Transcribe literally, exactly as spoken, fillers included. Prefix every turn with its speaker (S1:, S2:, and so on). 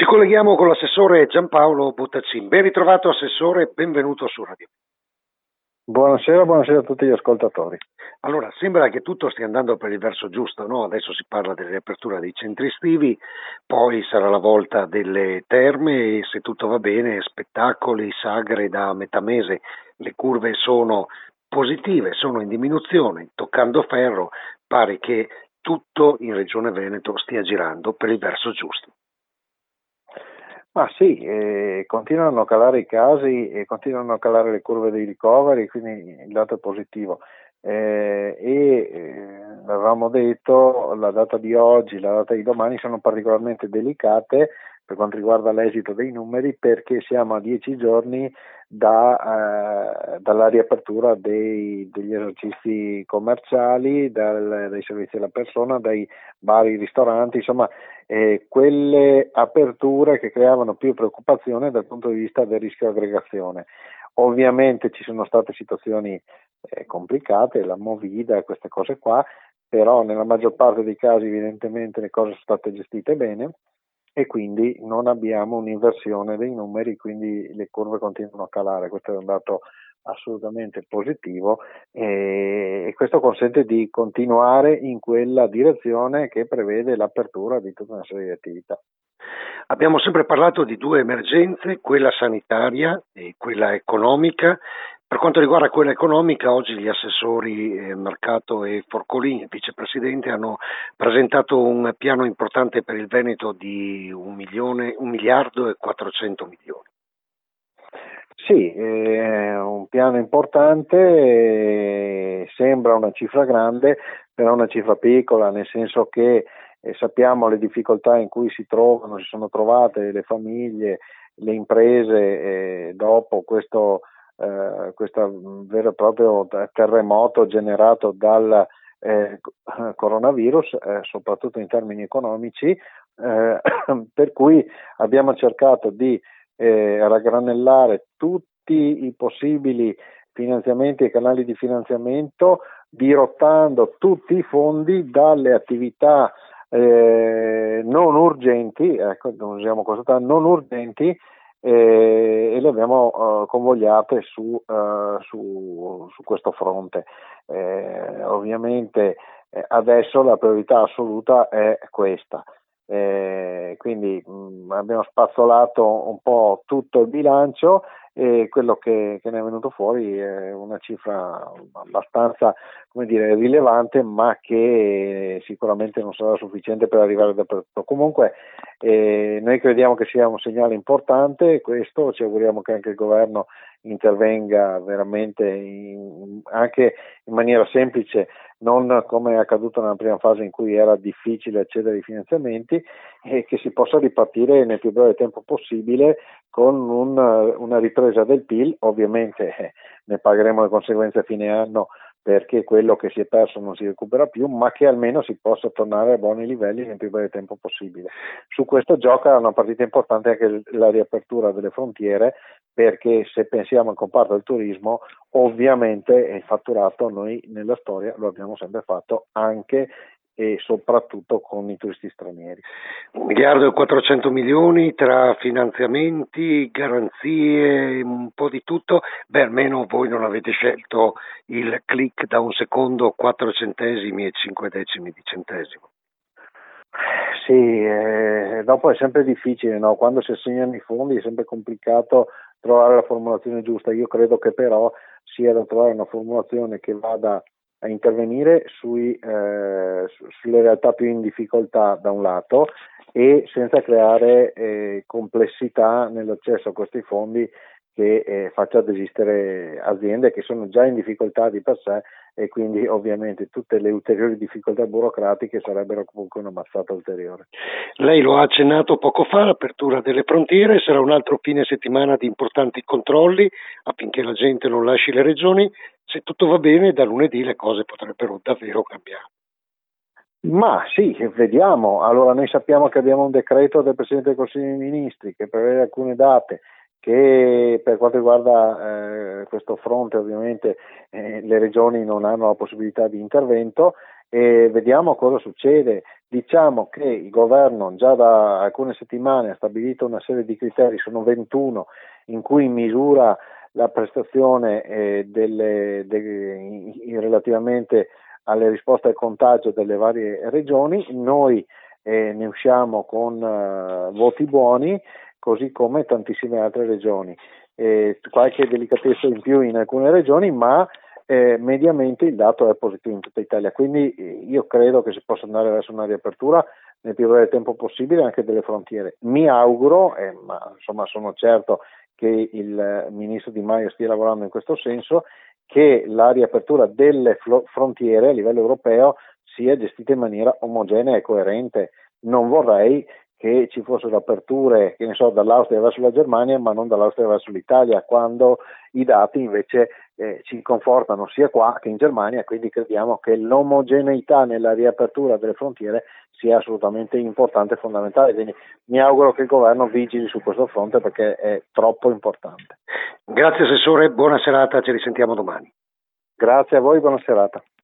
S1: colleghiamo con l'assessore Giampaolo Bottacin. Ben ritrovato assessore, benvenuto su Radio.
S2: Buonasera, buonasera a tutti gli ascoltatori.
S1: Allora, sembra che tutto stia andando per il verso giusto, no? Adesso si parla della riapertura dei centri estivi, poi sarà la volta delle terme e se tutto va bene, spettacoli, sagre da metà mese. Le curve sono positive, sono in diminuzione, toccando ferro, pare che tutto in Regione Veneto stia girando per il verso giusto.
S2: Ma sì, eh, continuano a calare i casi e continuano a calare le curve dei ricoveri, quindi il dato è positivo. Eh, e eh, avevamo detto, la data di oggi, la data di domani sono particolarmente delicate per quanto riguarda l'esito dei numeri, perché siamo a dieci giorni da, eh, dalla riapertura dei, degli esercizi commerciali, dal, dai servizi alla persona, dai vari ristoranti, insomma eh, quelle aperture che creavano più preoccupazione dal punto di vista del rischio aggregazione. Ovviamente ci sono state situazioni eh, complicate, la Movida, queste cose qua, però nella maggior parte dei casi evidentemente le cose sono state gestite bene e quindi non abbiamo un'inversione dei numeri, quindi le curve continuano a calare. Questo è un dato assolutamente positivo e, e questo consente di continuare in quella direzione che prevede l'apertura di tutta una serie di attività.
S1: Abbiamo sempre parlato di due emergenze, quella sanitaria e quella economica. Per quanto riguarda quella economica, oggi gli assessori eh, Mercato e Forcolini, vicepresidente, hanno presentato un piano importante per il Veneto di un milione, un miliardo e quattrocento milioni.
S2: Sì, è un piano importante, eh, sembra una cifra grande, però una cifra piccola, nel senso che eh, sappiamo le difficoltà in cui si trovano, si sono trovate le famiglie, le imprese eh, dopo questo, eh, questo vero e proprio terremoto generato dal eh, coronavirus, eh, soprattutto in termini economici, eh, per cui abbiamo cercato di Eh, raggranellare tutti i possibili finanziamenti e canali di finanziamento, dirottando tutti i fondi dalle attività eh, non urgenti, ecco, non usiamo questo termine, non urgenti, eh, e le abbiamo uh, convogliate su, uh, su, su questo fronte. Eh, ovviamente eh, adesso la priorità assoluta è questa. Eh, quindi mh, abbiamo spazzolato un po' tutto il bilancio e quello che, che ne è venuto fuori è una cifra abbastanza, come dire, rilevante, ma che sicuramente non sarà sufficiente per arrivare dappertutto. Comunque eh, noi crediamo che sia un segnale importante questo, ci auguriamo che anche il governo intervenga veramente in, anche in maniera semplice, non come è accaduto nella prima fase in cui era difficile accedere ai finanziamenti, e che si possa ripartire nel più breve tempo possibile con un, una ripresa del P I L. Ovviamente eh, ne pagheremo le conseguenze a fine anno perché quello che si è perso non si recupera più, ma che almeno si possa tornare a buoni livelli nel più breve tempo possibile. Su questo gioca una partita importante anche la riapertura delle frontiere, perché se pensiamo al comparto del turismo, ovviamente il fatturato noi nella storia lo abbiamo sempre fatto anche e soprattutto con i turisti stranieri.
S1: Un miliardo e quattrocento milioni tra finanziamenti, garanzie, un po' di tutto. Beh, almeno voi non avete scelto il click da un secondo, quattro centesimi e cinque decimi di centesimo.
S2: Sì, eh, dopo è sempre difficile, no? Quando si assegnano i fondi è sempre complicato trovare la formulazione giusta. Io credo che però sia da trovare una formulazione che vada a intervenire sui, eh, sulle realtà più in difficoltà da un lato e senza creare eh, complessità nell'accesso a questi fondi che eh, faccia desistere aziende che sono già in difficoltà di per sé, e quindi ovviamente tutte le ulteriori difficoltà burocratiche sarebbero comunque una mazzata ulteriore.
S1: Lei lo ha accennato poco fa, l'apertura delle frontiere sarà un altro fine settimana di importanti controlli affinché la gente non lasci le regioni. Se tutto va bene, da lunedì le cose potrebbero davvero cambiare.
S2: Ma sì, vediamo. Allora, noi sappiamo che abbiamo un decreto del Presidente del Consiglio dei Ministri che prevede alcune date, che per quanto riguarda eh, questo fronte ovviamente eh, le regioni non hanno la possibilità di intervento, e vediamo cosa succede. Diciamo che il governo già da alcune settimane ha stabilito una serie di criteri, sono ventuno, in cui misura la prestazione eh, delle, de, relativamente alle risposte al contagio delle varie regioni. Noi eh, ne usciamo con uh, voti buoni, così come tantissime altre regioni. Eh, qualche delicatezza in più in alcune regioni, ma eh, mediamente il dato è positivo in tutta Italia, quindi eh, io credo che si possa andare verso una riapertura nel più breve tempo possibile anche delle frontiere. Mi auguro, eh, ma insomma sono certo che il ministro Di Maio stia lavorando in questo senso, che la riapertura delle flo- frontiere a livello europeo sia gestita in maniera omogenea e coerente. Non vorrei che ci fossero aperture, che ne so, dall'Austria verso la Germania, ma non dall'Austria verso l'Italia, quando i dati invece eh, ci confortano sia qua che in Germania, quindi crediamo che l'omogeneità nella riapertura delle frontiere sia assolutamente importante e fondamentale, quindi mi auguro che il governo vigili su questo fronte perché è troppo importante.
S1: Grazie Assessore, buona serata, ci risentiamo domani.
S2: Grazie a voi, buona serata.